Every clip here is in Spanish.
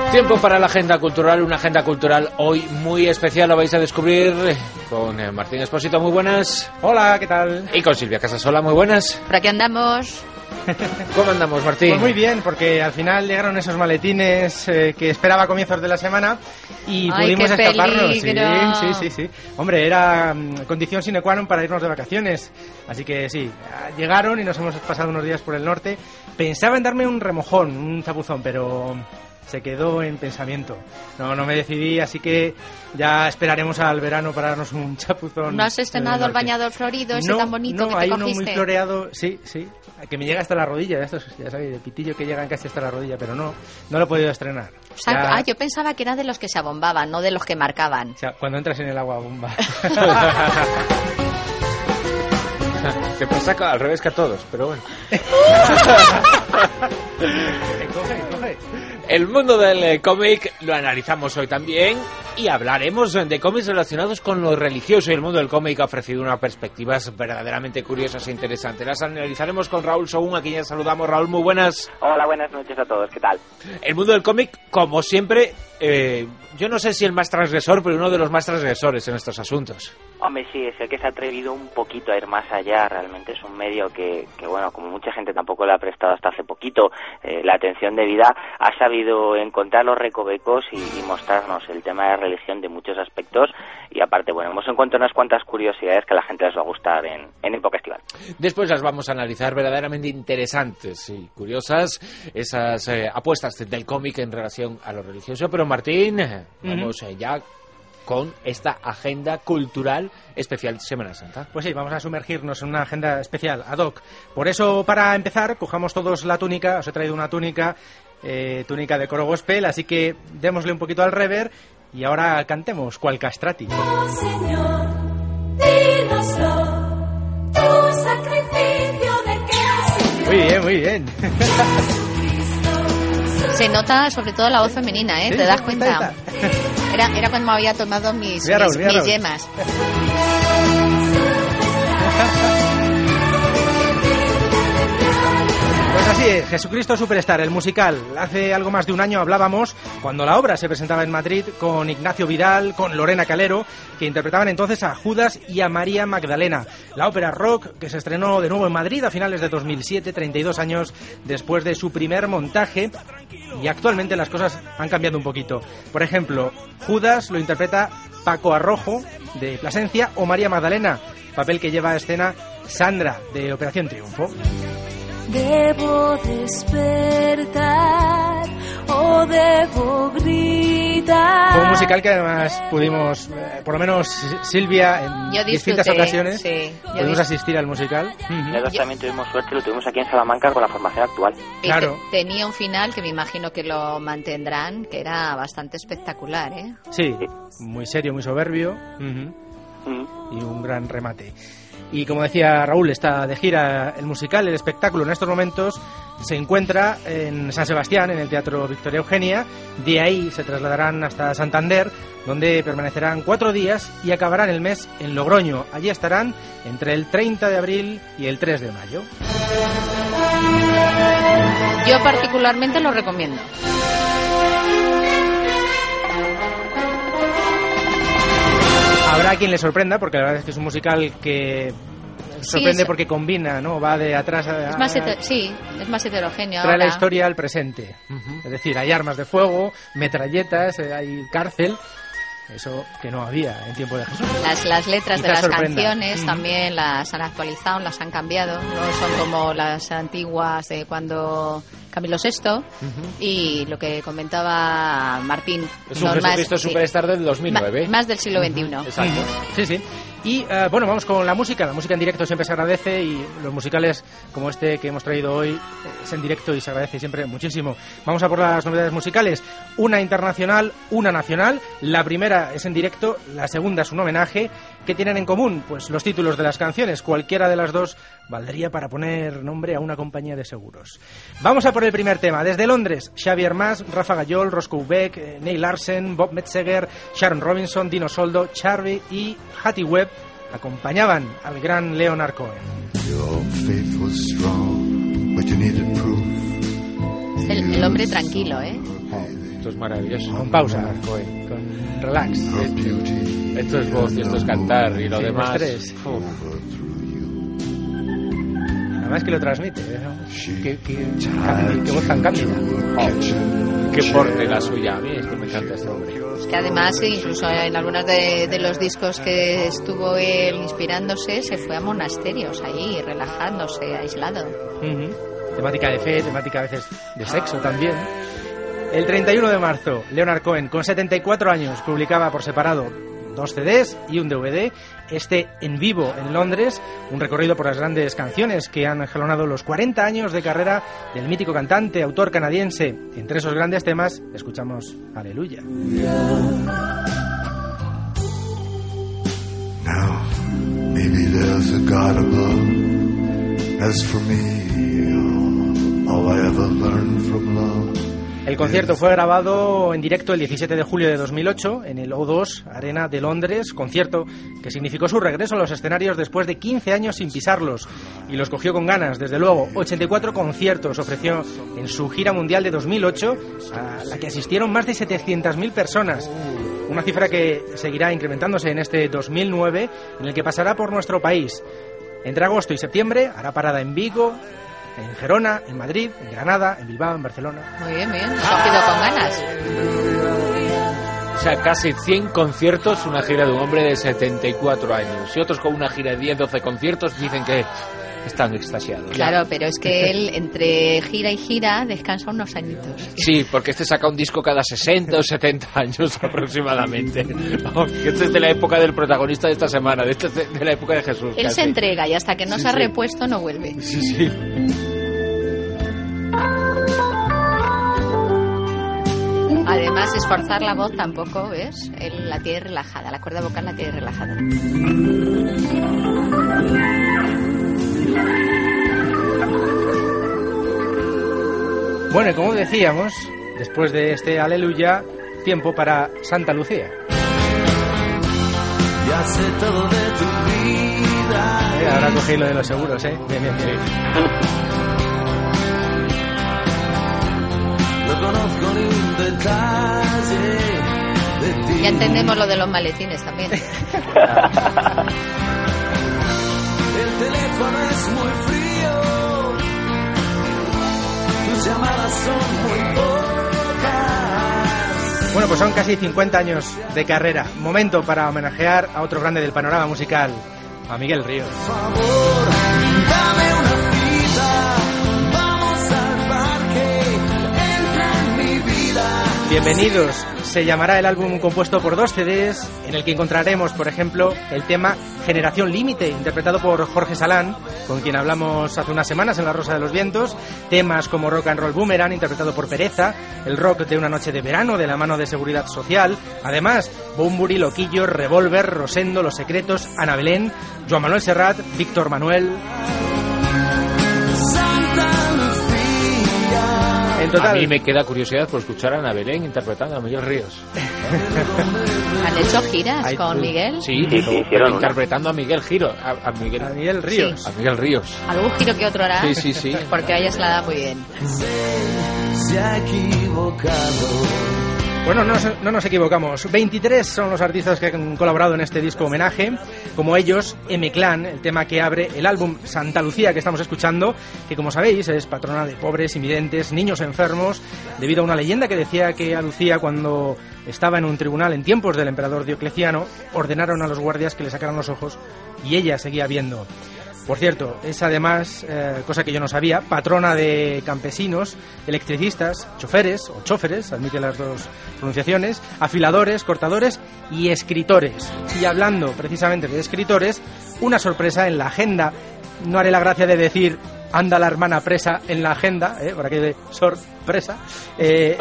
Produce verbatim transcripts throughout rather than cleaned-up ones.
Tiempo para la agenda cultural, una agenda cultural hoy muy especial, lo vais a descubrir con eh, Martín Espósito, muy buenas. Hola, ¿qué tal? Y con Silvia Casasola, muy buenas. Por aquí andamos. ¿Cómo andamos, Martín? Pues muy bien, porque al final llegaron esos maletines eh, que esperaba a comienzos de la semana y Ay, pudimos qué escaparnos. Sí, peligro. sí, sí, sí. Hombre, era mm, condición sine qua non para irnos de vacaciones. Así que sí, llegaron y nos hemos pasado unos días por el norte. Pensaba en darme un remojón, un chapuzón, pero se quedó en pensamiento. No, no me decidí, así que ya esperaremos al verano para darnos un chapuzón. ¿No has estrenado el bañador florido ese no, tan bonito no, que te hay cogiste? uno muy floreado, sí, sí, que me llega hasta la rodilla, de estos, ya sabéis, de pitillo que llegan casi hasta la rodilla, pero no, no lo he podido estrenar. O sea, Ya, ah, yo pensaba que era de los que se abombaban, no de los que marcaban. o sea, cuando entras en el agua bomba. Te pasa al revés que a todos, pero bueno. coge, coge. El mundo del eh, cómic lo analizamos hoy también y hablaremos de cómics relacionados con lo religioso, y el mundo del cómic ha ofrecido unas perspectivas verdaderamente curiosas e interesantes. Las analizaremos con Raúl Sogún, a quien ya saludamos. Raúl, muy buenas. Hola, buenas noches a todos, ¿qué tal? El mundo del cómic, como siempre, eh, yo no sé si el más transgresor, pero uno de los más transgresores en estos asuntos. Hombre, sí, es el que se ha atrevido un poquito a ir más allá. Realmente es un medio que, que bueno, como mucha gente tampoco le ha prestado hasta hace poquito eh, la atención debida, ha sabido encontrar los recovecos y, y mostrarnos el tema de religión de muchos aspectos. Y aparte, bueno, hemos encontrado unas cuantas curiosidades que a la gente les va a gustar en, en época estival. Después las vamos a analizar, verdaderamente interesantes y curiosas esas eh, apuestas del cómic en relación a lo religioso. Pero Martín, eh, vamos eh, ya con esta agenda cultural especial Semana Santa. Pues sí, vamos a sumergirnos en una agenda especial ad hoc. Por eso, para empezar, cojamos todos la túnica. Os he traído una túnica, eh, túnica de coro gospel, así que démosle un poquito al rever y ahora cantemos cual castrati. Oh, Señor, dínoslo, tu sacrificio de que Muy bien, muy bien. Se nota sobre todo la voz femenina, ¿eh? Sí, ¿Te das sí, cuenta? está, está. Era, era cuando me había tomado mis, Mira, Raúl, mis, mira, mis Raúl. yemas. Pues así es, Jesucristo Superstar, el musical. Hace algo más de un año hablábamos, cuando la obra se presentaba en Madrid, con Ignacio Vidal, con Lorena Calero, que interpretaban entonces a Judas y a María Magdalena. La ópera rock que se estrenó de nuevo en Madrid a finales de dos mil siete, treinta y dos años después de su primer montaje, y actualmente las cosas han cambiado un poquito. Por ejemplo, Judas lo interpreta Paco Arrojo, de Plasencia, o María Magdalena, papel que lleva a escena Sandra, de Operación Triunfo. debo despertar o debo gritar. Fue un musical que además pudimos, eh, por lo menos Silvia, en Yo distintas disfruté, ocasiones, sí, yo pudimos dis- asistir al musical. Nosotros también tuvimos suerte, lo tuvimos aquí en Salamanca con la formación actual. Y Claro. te- tenía un final que me imagino que lo mantendrán, que era bastante espectacular, ¿eh? Sí, muy serio, muy soberbio, Mm. y un gran remate. Y como decía Raúl, está de gira el musical, el espectáculo en estos momentos se encuentra en San Sebastián, en el Teatro Victoria Eugenia. De ahí se trasladarán hasta Santander, donde permanecerán cuatro días y acabarán el mes en Logroño. Allí estarán entre el treinta de abril y el tres de mayo. Yo particularmente lo recomiendo. Habrá quien le sorprenda, porque la verdad es que es un musical que sorprende es- porque combina, ¿no? Va de atrás a... Es más hete- sí, es más heterogéneo trae ahora. la historia al presente. Es decir, hay armas de fuego, metralletas, eh, hay cárcel. Eso que no había en tiempo de Jesús. Las, las letras de Quizás las sorprenda. canciones Mm. también las han actualizado, las han cambiado. No son como las antiguas de cuando Camilo sexto. Y lo que comentaba Martín. Es un no, Jesucristo sí, Superstar del dos mil nueve. ma- más del siglo veintiuno. Exacto. Sí, sí. Y eh, bueno, vamos con la música. La música en directo siempre se agradece, y los musicales como este que hemos traído hoy eh, es en directo y se agradece siempre muchísimo. Vamos a por las novedades musicales. Una internacional, una nacional. La primera es en directo, la segunda es un homenaje. ¿Qué tienen en común? Pues los títulos de las canciones. Cualquiera de las dos valdría para poner nombre a una compañía de seguros. Vamos a por el primer tema. Desde Londres, Xavier Mas, Rafa Gallol, Roscoe Beck, eh, Neil Larsen, Bob Metzeger, Sharon Robinson, Dino Soldo, Charlie y Hattie Webb acompañaban al gran Leonard Cohen. Your faith was strong, but you needed proof. El, el hombre tranquilo, ¿eh? Esto es maravilloso. Con pausa, con, con relax. Her beauty Esto es voz y esto es cantar y lo Sí, demás. estrés. Uf. Además que lo transmite, ¿no? she Qué, qué, tied qué voz tan cándida. to a kitchen Qué porte chair. la suya. A mí es que me encanta este hombre. Es que además, incluso en algunos de, de los discos que estuvo él inspirándose, se fue a monasterios ahí, relajándose, aislado. Ujú. Temática de fe, temática a veces de sexo también. El treinta y uno de marzo, Leonard Cohen, con setenta y cuatro años, publicaba por separado dos C Ds y un D V D, este en vivo en Londres, un recorrido por las grandes canciones que han jalonado los cuarenta años de carrera del mítico cantante, autor canadiense. Entre esos grandes temas, escuchamos Aleluya. Now, maybe there's a God above. As for me, all I ever learned from love. El concierto fue grabado en directo el diecisiete de julio de dos mil ocho en el O dos Arena de Londres, concierto que significó su regreso a los escenarios después de quince años sin pisarlos, y los cogió con ganas, desde luego. ochenta y cuatro conciertos ofreció en su gira mundial de dos mil ocho, a la que asistieron más de setecientas mil personas, una cifra que seguirá incrementándose en este dos mil nueve, en el que pasará por nuestro país. Entre agosto y septiembre hará parada en Vigo, en Gerona, en Madrid, en Granada, en Bilbao, en Barcelona. Muy bien, muy bien. Se ha cogido con ganas. O sea, casi cien conciertos, una gira de un hombre de setenta y cuatro años. Y otros con una gira de diez, doce conciertos dicen que están extasiados. Claro, pero es que él, entre gira y gira, descansa unos añitos. Sí, porque este saca un disco cada sesenta o setenta años aproximadamente. Vamos, que este es de la época del protagonista de esta semana, de, este, de la época de Jesús. Él casi. se entrega y hasta que no Sí, se ha sí. repuesto no vuelve. Sí, sí. Además, esforzar la voz tampoco, ¿ves? Él la tiene relajada, la cuerda vocal la tiene relajada. Bueno, y como decíamos, después de este Aleluya, tiempo para Santa Lucía. Ya sé todo de tu vida. Eh, ahora cogí lo de los seguros, ¿eh? Bien, bien, bien. No conozco ni un detalle de ti. Ya entendemos lo de los maletines también. El teléfono es muy frío. Tus llamadas son muy pocas. Bueno, pues son casi cincuenta años de carrera. Momento para homenajear a otro grande del panorama musical, a Miguel Ríos. Por favor, dame una cita. Vamos al parque. Entra en mi vida. Bienvenidos. Se llamará el álbum compuesto por dos C Ds, en el que encontraremos, por ejemplo, el tema Generación Límite, interpretado por Jorge Salán, con quien hablamos hace unas semanas en La Rosa de los Vientos, temas como Rock and Roll Boomerang, interpretado por Pereza, el rock de Una Noche de Verano, de la mano de Seguridad Social, además, Bunbury, Loquillo, Revolver, Rosendo, Los Secretos, Ana Belén, Joan Manuel Serrat, Víctor Manuel. Santa Lucía. En total, A mí me queda curiosidad por escuchar a Ana Belén interpretando a Miguel Ríos. ¿Han hecho giras Ay, con tú. Miguel? Sí, Sí, sí, hicieron una. interpretando a Miguel Giro, a, a Miguel, a Miguel Ríos. a Miguel Ríos. Algún giro que otro hará. Sí, sí, sí. Porque a ella se la da muy bien. Se ha equivocado. Bueno, no, nos- no nos equivocamos. veintitrés son los artistas que han colaborado en este disco homenaje, como ellos M-Clan, el tema que abre el álbum Santa Lucía que estamos escuchando, que como sabéis es patrona de pobres, invidentes, niños enfermos, debido a una leyenda que decía que a Lucía, cuando estaba en un tribunal en tiempos del emperador Diocleciano, ordenaron a los guardias que le sacaran los ojos y ella seguía viendo. Por cierto, es además, eh, cosa que yo no sabía, patrona de campesinos, electricistas, choferes o choferes, admite las dos pronunciaciones, afiladores, cortadores y escritores. Y hablando precisamente de escritores, una sorpresa en la agenda. No haré la gracia de decir anda la hermana presa en la agenda, ¿eh? Por aquí de sorpresa. Eh,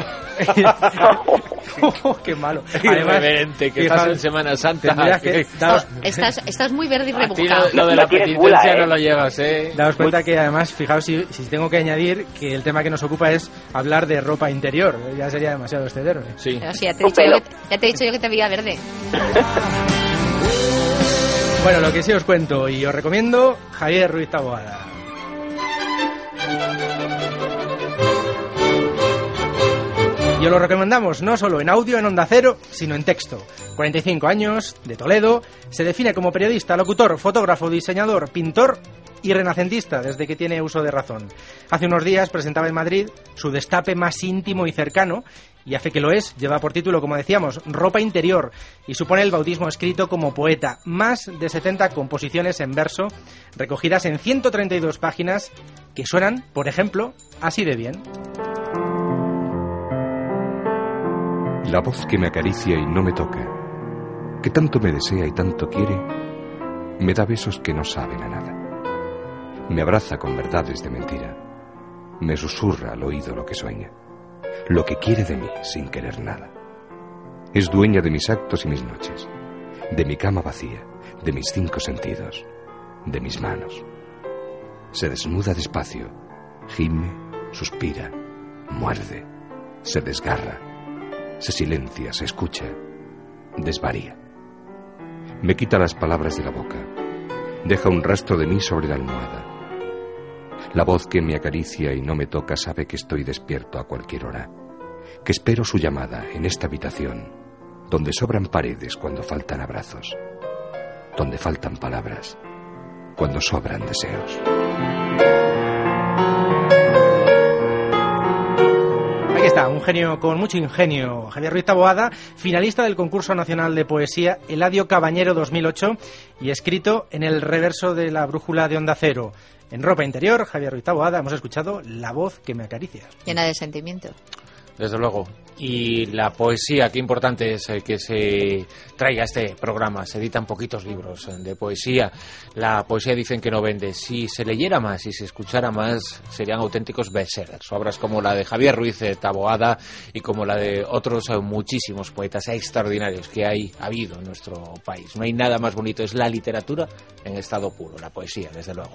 oh, qué malo. Irreverente, que estás fijaos, en Semana Santa. tendrías que daros- Estás, estás muy verde y A ti rebujado. lo, lo de la No tienes penitencia gula, ¿eh? no lo llevas, ¿eh? Daos cuenta que además, fijaos si, si tengo que añadir que el tema que nos ocupa es hablar de ropa interior. Ya sería demasiado exceder. ¿eh? Sí. Pero sí, ya, te he dicho yo que, ya te he dicho yo que te veía verde. Bueno, lo que sí os cuento y os recomiendo, Javier Ruiz Taboada. Y os lo recomendamos no solo en audio en Onda Cero, sino en texto. cuarenta y cinco años, de Toledo, se define como periodista, locutor, fotógrafo, diseñador, pintor y renacentista desde que tiene uso de razón. Hace unos días presentaba en Madrid su destape más íntimo y cercano, y hace que lo es, lleva por título, como decíamos, Ropa Interior, y supone el bautismo escrito como poeta. Más de setenta composiciones en verso, recogidas en ciento treinta y dos páginas, que suenan, por ejemplo, así de bien. La voz que me acaricia y no me toca, que tanto me desea y tanto quiere, me da besos que no saben a nada. Me abraza con verdades de mentira, me susurra al oído lo que sueña, lo que quiere de mí sin querer nada. Es dueña de mis actos y mis noches, de mi cama vacía, de mis cinco sentidos, de mis manos. Se desnuda despacio, gime, suspira, muerde, se desgarra, se silencia, se escucha, desvaría. Me quita las palabras de la boca, deja un rastro de mí sobre la almohada. La voz que me acaricia y no me toca sabe que estoy despierto a cualquier hora, que espero su llamada en esta habitación, donde sobran paredes cuando faltan abrazos, donde faltan palabras, cuando sobran deseos. Aquí está, un genio con mucho ingenio, Javier Ruiz Taboada, finalista del Concurso Nacional de Poesía Eladio Cabañero dos mil ocho y escrito en el reverso de la brújula de Onda Cero. En Ropa Interior, Javier Ruiz Taboada, hemos escuchado La voz que me acaricia. Llena de sentimiento. Desde luego. Y la poesía, qué importante es eh, que se traiga este programa. Se editan poquitos libros eh, de poesía. La poesía dicen que no vende. Si se leyera más y se escuchara más, serían auténticos bestsellers. Obras como la de Javier Ruiz eh, Taboada y como la de otros eh, muchísimos poetas extraordinarios que hay ha habido en nuestro país. No hay nada más bonito. Es la literatura en estado puro, la poesía, desde luego.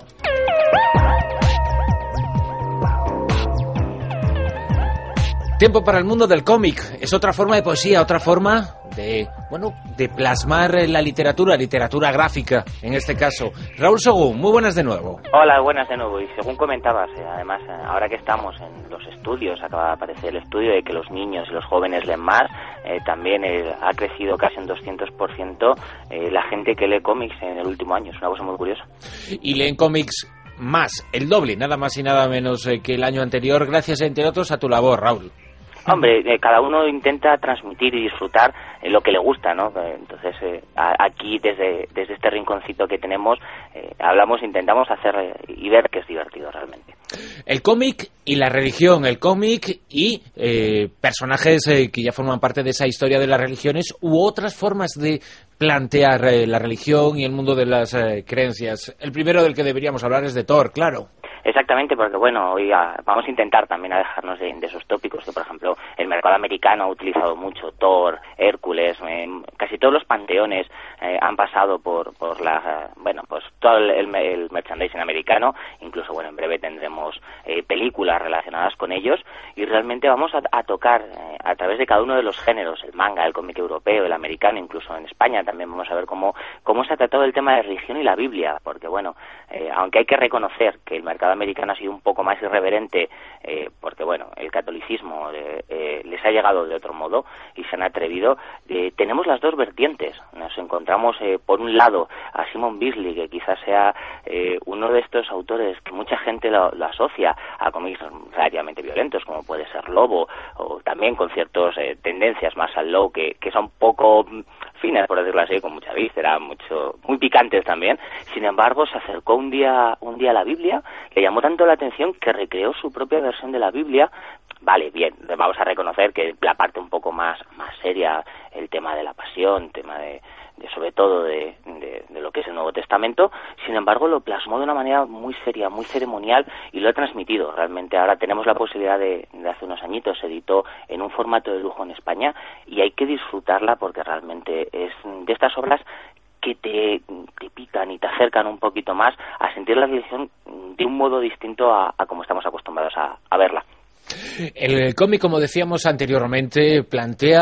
Tiempo para el mundo del cómic. Es otra forma de poesía, otra forma de, bueno, de plasmar la literatura, literatura gráfica, en este caso. Raúl Según, muy buenas de nuevo. Hola, buenas de nuevo. Y según comentabas, eh, además, eh, ahora que estamos en los estudios, acaba de aparecer el estudio de que los niños y los jóvenes leen más, eh, también eh, ha crecido casi un doscientos por ciento eh, la gente que lee cómics en el último año. Es una cosa muy curiosa. Y leen cómics más, el doble, nada más y nada menos eh, que el año anterior, gracias, entre otros, a tu labor, Raúl. Hombre, eh, cada uno intenta transmitir y disfrutar eh, lo que le gusta, ¿no? Eh, entonces, eh, a, aquí, desde, desde este rinconcito que tenemos, eh, hablamos, intentamos hacer eh, y ver que es divertido realmente. El cómic y la religión, el cómic y eh, personajes eh, que ya forman parte de esa historia de las religiones u otras formas de plantear eh, la religión y el mundo de las eh, creencias. El primero del que deberíamos hablar es de Thor, claro. Exactamente, porque bueno, hoy a, vamos a intentar también a dejarnos de, de esos tópicos que, por ejemplo, el mercado americano ha utilizado mucho Thor, Hércules, eh, casi todos los panteones eh, han pasado por por la, eh, bueno, pues todo el, el, el merchandising americano, incluso, bueno, en breve tendremos eh, películas relacionadas con ellos, y realmente vamos a, a tocar eh, a través de cada uno de los géneros, el manga, el cómic europeo, el americano, incluso en España también vamos a ver cómo, cómo se ha tratado el tema de religión y la Biblia, porque bueno, eh, aunque hay que reconocer que el mercado americano ha sido un poco más irreverente, eh, porque bueno, el catolicismo eh, eh, les ha llegado de otro modo y se han atrevido, eh, tenemos las dos vertientes. Nos encontramos eh, por un lado a Simon Bisley, que quizás sea eh, uno de estos autores que mucha gente lo, lo asocia a cómics relativamente violentos, como puede ser Lobo, o también con ciertas eh, tendencias más al low, que, que son poco finas, por decirlo así, con mucha víscera, mucho, muy picantes también. Sin embargo, se acercó un día, un día a la Biblia, le llamó tanto la atención que recreó su propia versión de la Biblia. Vale, bien, vamos a reconocer que la parte un poco más, más seria, el tema de la pasión, tema de, de sobre todo de, de, de lo que es el Nuevo Testamento, sin embargo lo plasmó de una manera muy seria, muy ceremonial, y lo ha transmitido. Realmente ahora tenemos la posibilidad de, de hace unos añitos, se editó en un formato de lujo en España, y hay que disfrutarla porque realmente es de estas obras que te, te pican y te acercan un poquito más a sentir la religión de un modo distinto a, a como estamos acostumbrados a, a verla. El cómic, como decíamos anteriormente, plantea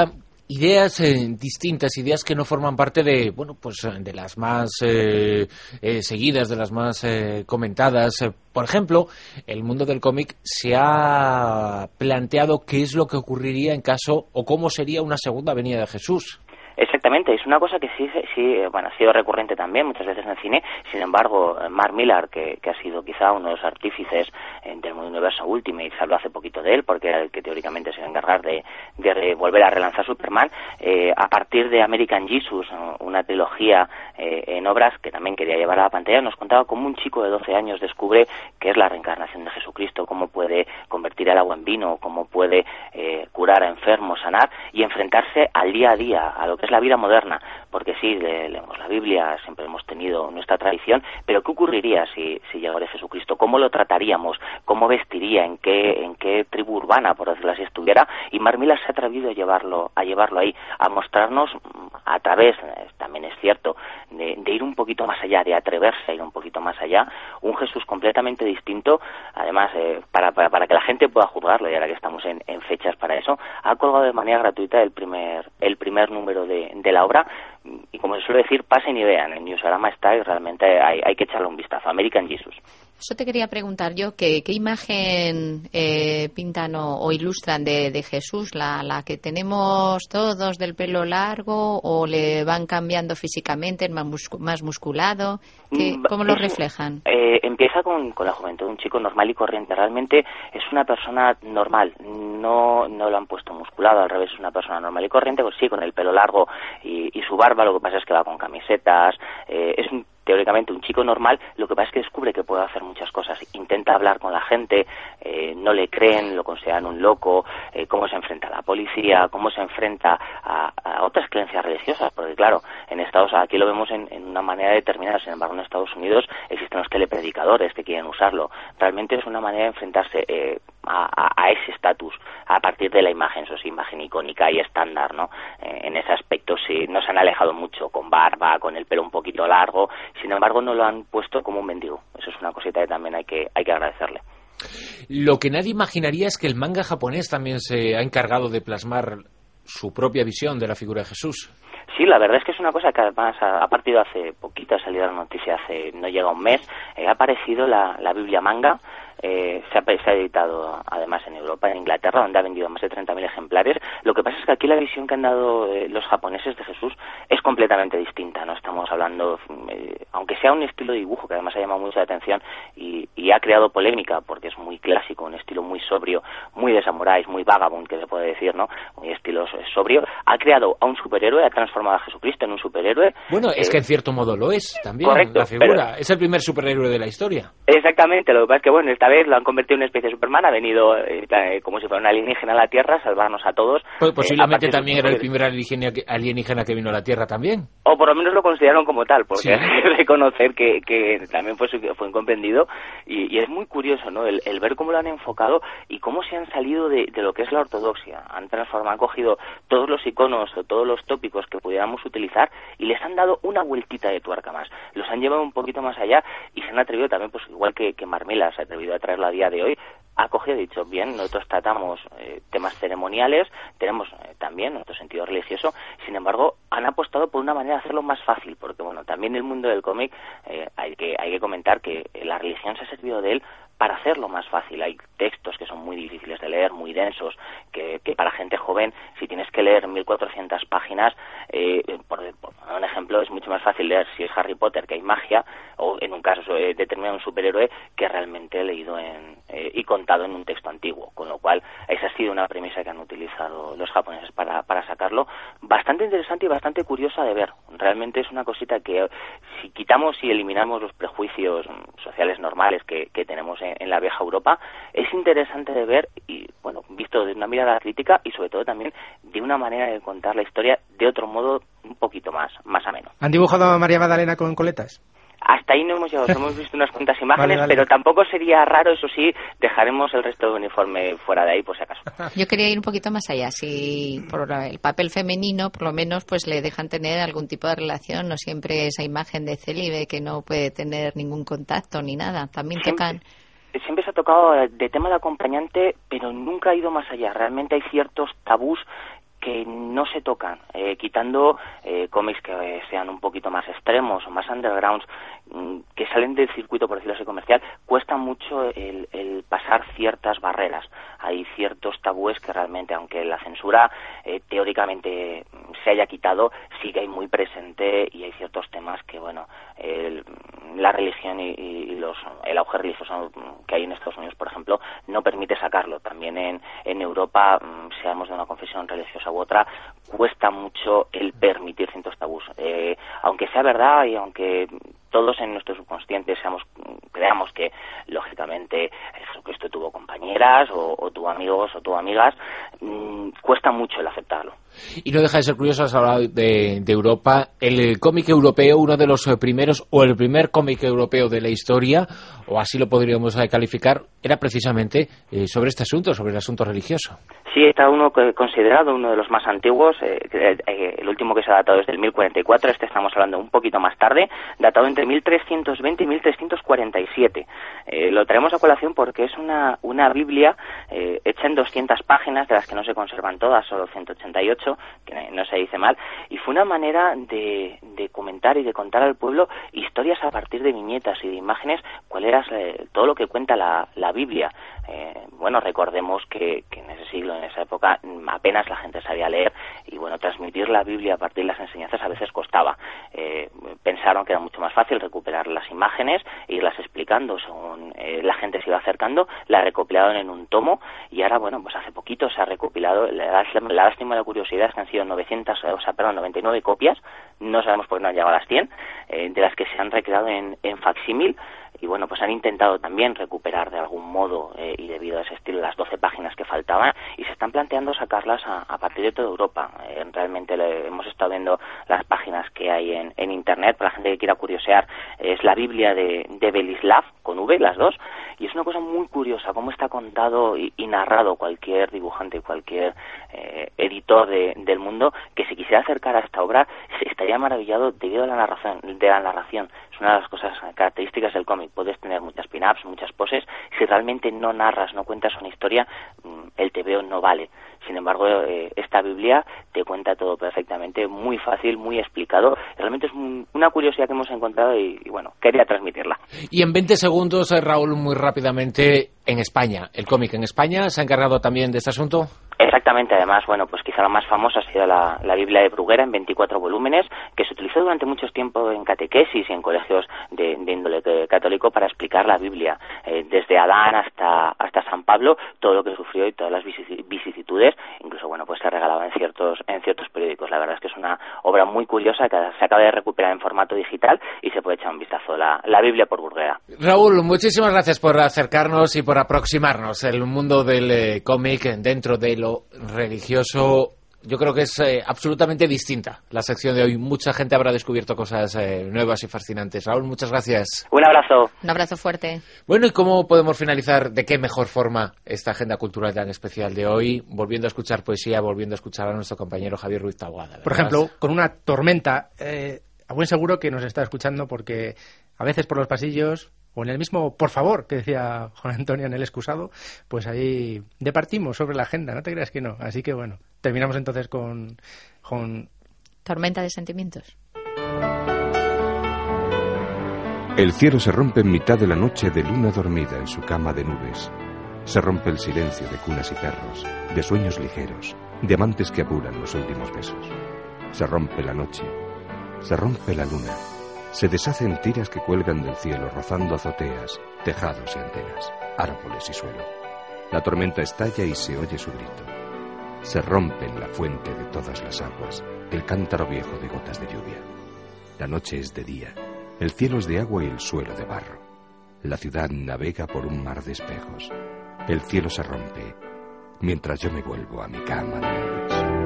ideas eh, distintas, ideas que no forman parte de, bueno, pues de las más eh, eh, seguidas, de las más eh, comentadas. Eh, por ejemplo, el mundo del cómic se ha planteado qué es lo que ocurriría en caso o cómo sería una segunda venida de Jesús. Exactamente, es una cosa que sí, sí, bueno, ha sido recurrente también muchas veces en el cine. Sin embargo, Mark Millar, que, que ha sido quizá uno de los artífices del universo Ultimate, se habló hace poquito de él, porque era el que teóricamente se iba a encargar de, de volver a relanzar Superman, eh, a partir de American Jesus, una trilogía eh, en obras que también quería llevar a la pantalla, nos contaba cómo un chico de doce años descubre qué es la reencarnación de Jesucristo, cómo puede convertir el agua en vino, cómo puede eh, curar a enfermos, sanar y enfrentarse al día a día, a lo que es la vida moderna, porque sí, le, leemos la Biblia, siempre hemos tenido nuestra tradición, pero ¿qué ocurriría si, si llegara Jesucristo? ¿Cómo lo trataríamos? ¿Cómo vestiría? ¿En qué, en qué tribu urbana, por decirlo así, estuviera? Y Mark Millar se ha atrevido a llevarlo, a llevarlo ahí, a mostrarnos a través, también es cierto, de, de ir un poquito más allá, de atreverse a ir un poquito más allá, un Jesús completamente distinto, además, eh, para, para, para que la gente pueda juzgarlo, y ahora que estamos en, en fechas para eso, ha colgado de manera gratuita el primer, el primer número de, de la obra, y como se suele decir, pasen y vean, en Newsarama está y realmente hay, hay que echarle un vistazo. American Jesus. Eso te quería preguntar yo, ¿qué, qué imagen eh, pintan o, o ilustran de, de Jesús? ¿La, ¿La que tenemos todos del pelo largo o le van cambiando físicamente, más, muscu más musculado? ¿Qué, ¿Cómo lo reflejan? Eh, empieza con, con la juventud, un chico normal y corriente. Realmente es una persona normal, no, no lo han puesto musculado, al revés, es una persona normal y corriente, pues sí, con el pelo largo y, y su barba, lo que pasa es que va con camisetas, eh, es un teóricamente un chico normal, lo que pasa es que descubre que puede hacer muchas cosas, intenta hablar con la gente, eh, no le creen, lo consideran un loco, eh, cómo se enfrenta a la policía, cómo se enfrenta a, a otras creencias religiosas, porque claro, en Estados aquí lo vemos en, en una manera determinada, sin embargo en Estados Unidos existen los telepredicadores que quieren usarlo, realmente es una manera de enfrentarse eh, a, a, a ese estatus, a partir de la imagen, eso sí, imagen icónica y estándar, ¿no? Eh, en ese aspecto sí, no se han alejado mucho, con barba, con el pelo un poquito largo, sin embargo no lo han puesto como un mendigo. Eso es una cosita que también hay que, hay que agradecerle. Lo que nadie imaginaría es que el manga japonés también se ha encargado de plasmar su propia visión de la figura de Jesús. Sí, la verdad es que es una cosa que además ha, ha partido hace poquito, ha salido la noticia hace no llega un mes, eh, ha aparecido la, la Biblia manga. Eh, se, ha, se ha editado además en Europa, en Inglaterra, donde ha vendido más de treinta mil ejemplares. Lo que pasa es que aquí la visión que han dado eh, los japoneses de Jesús es completamente distinta. No estamos hablando, eh, aunque sea un estilo de dibujo que además ha llamado mucha atención y, y ha creado polémica porque es muy clásico, un estilo muy sobrio, muy de samuráis, muy vagabond, que se puede decir, ¿no? Muy estilo sobrio. Ha creado a un superhéroe, ha transformado a Jesucristo en un superhéroe. Bueno, es eh, que en cierto modo lo es también, correcto, la figura. Pero, es el primer superhéroe de la historia. Exactamente, lo que pasa es que bueno, esta vez lo han convertido en una especie de Superman, ha venido eh, eh, como si fuera un alienígena a la Tierra a salvarnos a todos. Pues posiblemente eh, también era el primer alienígena que, alienígena que vino a la Tierra también. O por lo menos lo consideraron como tal, porque sí. hay que reconocer que, que también fue, fue incomprendido y, y es muy curioso, ¿no? El, el ver cómo lo han enfocado y cómo se han salido de, de lo que es la ortodoxia. Han transformado, han cogido todos los iconos o todos los tópicos que pudiéramos utilizar y les han dado una vueltita de tuerca más. Los han llevado un poquito más allá y se han atrevido también, pues igual que, que Mark Millar se ha atrevido a traerlo a día de hoy, ha cogido y dicho, bien, nosotros tratamos eh, temas ceremoniales, tenemos eh, también nuestro sentido religioso, sin embargo, han apostado por una manera de hacerlo más fácil, porque bueno, también el mundo del cómic, eh, hay que hay que comentar que la religión se ha servido de él para hacerlo más fácil. Hay textos que son muy difíciles de leer, muy densos, que, que para gente joven, si tienes que leer mil cuatrocientas páginas, eh, por, por un ejemplo, es mucho más fácil leer si es Harry Potter, que hay magia, o en un caso eh, determinado un superhéroe, que realmente leído en, eh, y contado en un texto antiguo, con lo cual esa ha sido una premisa que han utilizado los japoneses para, para sacarlo, bastante interesante y bastante curiosa de ver. Realmente es una cosita que si quitamos y eliminamos los prejuicios sociales normales que, que tenemos en, en la vieja Europa, es interesante de ver y, bueno, visto de una mirada crítica y sobre todo también de una manera de contar la historia de otro modo un poquito más, más ameno. ¿Han dibujado a María Magdalena con coletas? Hasta ahí no hemos llegado, hemos visto unas cuantas imágenes, vale, vale. Pero tampoco sería raro, eso sí, dejaremos el resto del uniforme fuera de ahí por si acaso. Yo quería ir un poquito más allá, si por el papel femenino, por lo menos, pues le dejan tener algún tipo de relación, no siempre esa imagen de célibe que no puede tener ningún contacto ni nada, también siempre, tocan... Siempre se ha tocado de tema de acompañante, pero nunca ha ido más allá, realmente hay ciertos tabús que no se tocan, eh, quitando eh, cómics que eh, sean un poquito más extremos o más undergrounds, mm, que salen del circuito, por decirlo así, comercial, cuesta mucho el, el pasar ciertas barreras. Hay ciertos tabúes que realmente, aunque la censura eh, teóricamente se haya quitado, sigue ahí muy presente, y hay ciertos temas que, bueno, el, la religión y, y los, el auge religioso que hay en Estados Unidos, por ejemplo, no permite sacarlo. También en, en Europa, seamos de una confesión religiosa u otra, cuesta mucho el permitir ciertos tabús. Eh, aunque sea verdad y aunque todos en nuestro subconsciente seamos, creamos que, lógicamente, Jesucristo tuvo compañeras o, o tuvo amigos o tuvo amigas, mmm, cuesta mucho el aceptarlo. Y no deja de ser curioso, has hablado de, de Europa. El cómic europeo, uno de los primeros, o el primer cómic europeo de la historia, o así lo podríamos calificar, era precisamente eh, sobre este asunto, sobre el asunto religioso. Sí, está uno considerado uno de los más antiguos, eh, eh, el último que se ha datado es del mil cuarenta y cuatro, este estamos hablando un poquito más tarde, datado entre mil trescientos veinte y mil trescientos cuarenta y siete. Eh, lo traemos a colación porque es una, una Biblia eh, hecha en doscientas páginas, de las que no se conservan todas, solo ciento ochenta y ocho, que no se dice mal, y fue una manera de, de comentar y de contar al pueblo historias a partir de viñetas y de imágenes, cuál era eh, todo lo que cuenta la, la Biblia. Eh, bueno, recordemos que, que en ese siglo, en esa época, apenas la gente sabía leer, y bueno, transmitir la Biblia a partir de las enseñanzas a veces costaba. Eh, pensaron que era mucho más fácil recuperar las imágenes e irlas explicando según eh, la gente se iba acercando, la recopilaron en un tomo, y ahora, bueno, pues hace poquito se ha recopilado, la, la lástima y la curiosidad es que han sido novecientos, o sea, perdón, noventa y nueve copias, no sabemos por qué no han llegado a las cien, eh, de las que se han recreado en, en facsímil. Y bueno, pues han intentado también recuperar de algún modo, eh, y debido a ese estilo, las doce páginas que faltaban, y se están planteando sacarlas a, a partir de toda Europa. Eh, realmente le, hemos estado viendo las páginas que hay en, en Internet, para la gente que quiera curiosear, es la Biblia de, de Belislav, con V, las dos, y es una cosa muy curiosa cómo está contado y, y narrado. Cualquier dibujante, cualquier eh, editor de, del mundo que se quisiera acercar a esta obra estaría maravillado debido a la narración, de la narración. Es una de las cosas características del cómic. Puedes tener muchas pin-ups, muchas poses, si realmente no narras, no cuentas una historia, el tebeo no vale. Sin embargo, eh, esta Biblia te cuenta todo perfectamente, muy fácil, muy explicado. Realmente es un, una curiosidad que hemos encontrado y, y, bueno, quería transmitirla. Y en veinte segundos, Raúl, muy rápidamente, en España, el cómic en España, ¿se ha encargado también de este asunto? Exactamente, además, bueno, pues quizá la más famosa ha sido la, la Biblia de Bruguera en veinticuatro volúmenes, que se utilizó durante mucho tiempo en catequesis y en colegios de, de índole católico para explicar la Biblia, eh, desde Adán hasta hasta San Pablo, todo lo que sufrió y todas las vicisitudes, incluso, bueno, pues se regalaba en ciertos en ciertos periódicos. La verdad es que es una obra muy curiosa que se acaba de recuperar en formato digital y se puede echar un vistazo la, la Biblia por Bruguera. Raúl, muchísimas gracias por acercarnos y por aproximarnos el mundo del eh, cómic dentro de lo religioso. Yo creo que es eh, absolutamente distinta la sección de hoy. Mucha gente habrá descubierto cosas eh, nuevas y fascinantes. Raúl, muchas gracias. Un abrazo. Un abrazo fuerte. Bueno, ¿y cómo podemos finalizar? ¿De qué mejor forma esta agenda cultural tan especial de hoy? Volviendo a escuchar poesía, volviendo a escuchar a nuestro compañero Javier Ruiz Taboada. Por ejemplo, con una tormenta. Eh, a buen seguro que nos está escuchando, porque a veces por los pasillos, o en el mismo por favor que decía Juan Antonio en el excusado, pues ahí departimos sobre la agenda, no te creas que no. Así que bueno, terminamos entonces con, con... Tormenta de sentimientos. El cielo se rompe en mitad de la noche de luna dormida en su cama de nubes. Se rompe el silencio de cunas y perros, de sueños ligeros, de amantes que apuran los últimos besos. Se rompe la noche, se rompe la luna. Se deshacen tiras que cuelgan del cielo, rozando azoteas, tejados y antenas, árboles y suelo. La tormenta estalla y se oye su grito. Se rompe en la fuente de todas las aguas el cántaro viejo de gotas de lluvia. La noche es de día, el cielo es de agua y el suelo de barro. La ciudad navega por un mar de espejos. El cielo se rompe mientras yo me vuelvo a mi cama de nubes.